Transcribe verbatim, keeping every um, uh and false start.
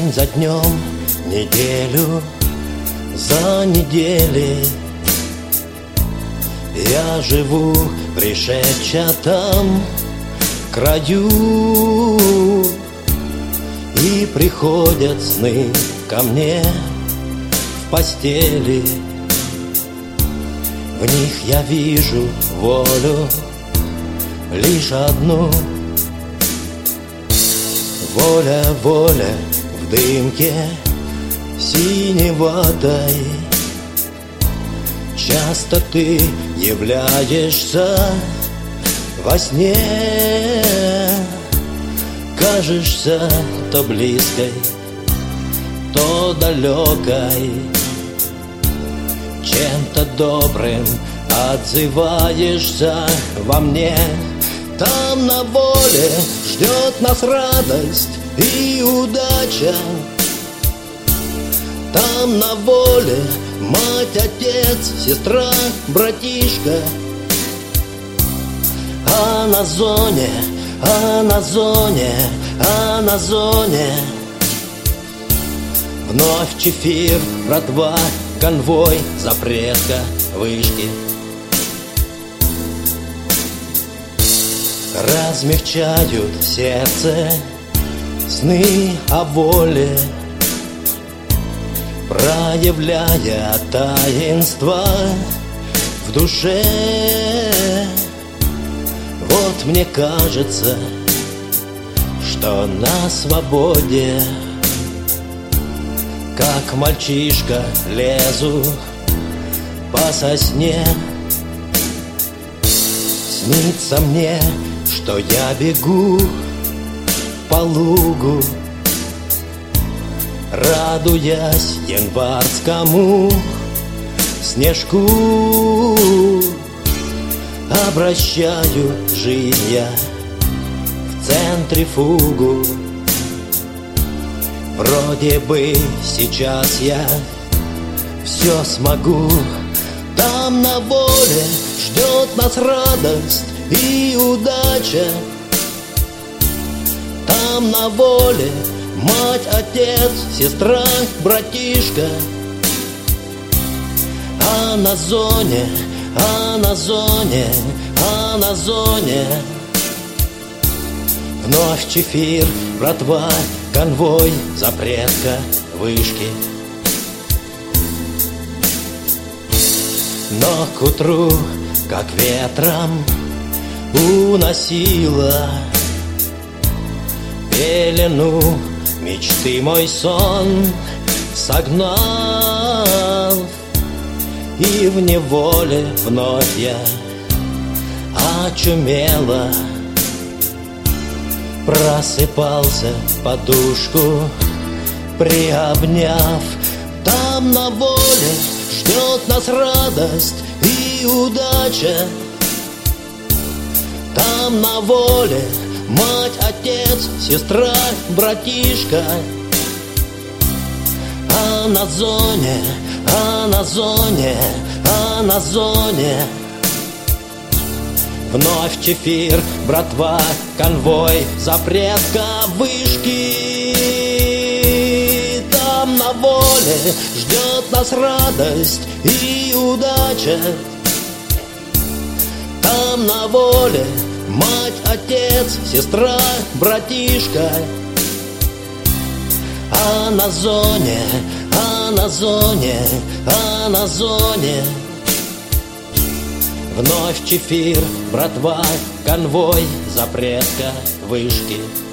День за днем, неделю за неделей я живу пришедшем краю, и приходят сны ко мне в постели. В них я вижу волю лишь одну. Воля, воля в дымке синеватой. Часто ты являешься во сне, кажешься то близкой, то далекой. Чем-то добрым отзываешься во мне. Там на воле ждет нас радость и удача. Там на воле мать, отец, сестра, братишка. А на зоне, а на зоне, а на зоне вновь чефир, братва, конвой, запретка, вышки. Размягчают сердце сны о воле, проявляя таинство в душе. Вот мне кажется, что на свободе, как мальчишка, лезу по сосне. Снится мне, что я бегу по лугу, радуясь январскому снежку. Обращаю жизнь я в центрифугу. Вроде бы сейчас я все смогу. Там на воле ждет нас радость и удача. Там на воле мать, отец, сестра, братишка. А на зоне, а на зоне, а на зоне вновь чефир, братва, конвой, запретка, вышки. Но к утру, как ветром, уносила пелену мечты мой сон, согнал, и в неволе вновь я очумела. Просыпался подушку приобняв. Там на воле ждет нас радость и удача. Там на воле мать, отец, сестра, братишка. А на зоне, а на зоне, а на зоне вновь чефир, братва, конвой, запретка, вышки. Там на воле ждет нас радость и удача. Там на воле мать, отец, сестра, братишка. А на зоне, а на зоне, а на зоне вновь чефир, братва, конвой, запретка, вышки.